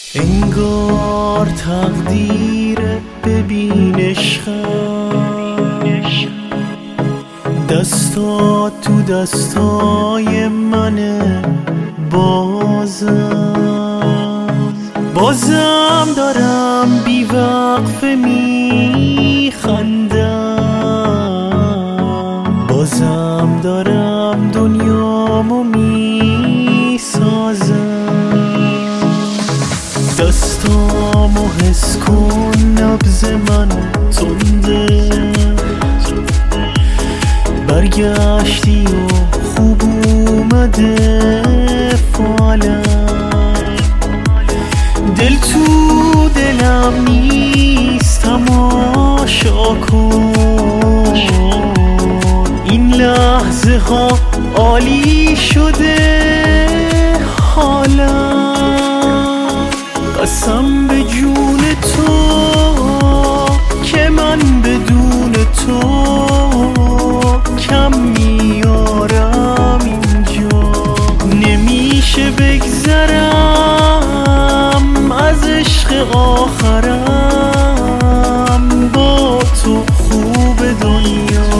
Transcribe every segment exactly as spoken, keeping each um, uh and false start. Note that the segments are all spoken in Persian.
انگار تقدیر ببین عشقم، دستات تو دستای منه، بازم بازم دارم بی وقفه میخندم، بازم دارم دنیامو میسازم. دستامو حس کن، نبض من تنده، برگشتی و خوب اومده فالم. دل تو دلم نیست، تماشا کن، این لحظه ها عالی شده حالم. قسم به جون تو که من بدون تو کم میارم اینجا، نمیشه بگذرم از عشق آخرم، با تو خوب دنیا.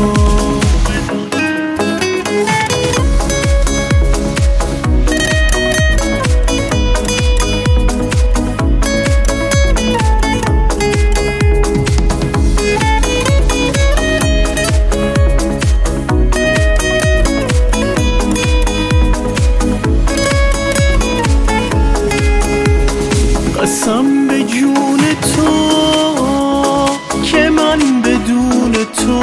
قسم به جون تو که من بدون تو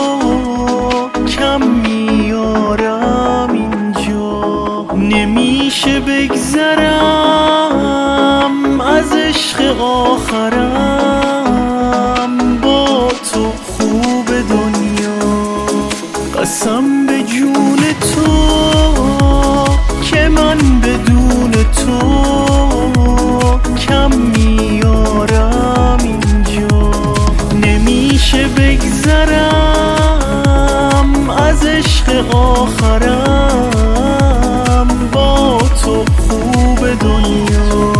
کم میارم اینجا، نمیشه بگذرم از عشق آخرم، با تو خوب دنیا. قسم به جون تو که من بدون تو کم میارم اینجا، نمیشه بگذرم از عشق آخرم، با تو خوب دنیا.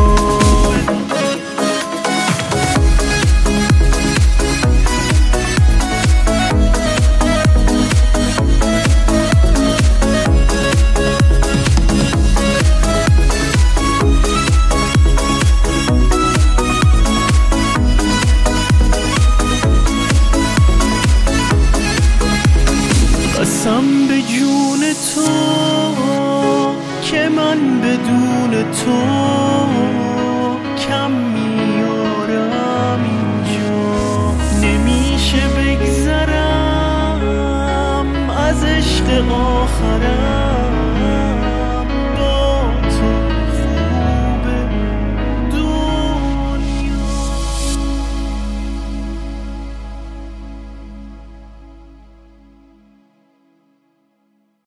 قسم به جون تو که من بدون تو کم میارم اینجا، نمیشه بگذرم از عشق آخرم،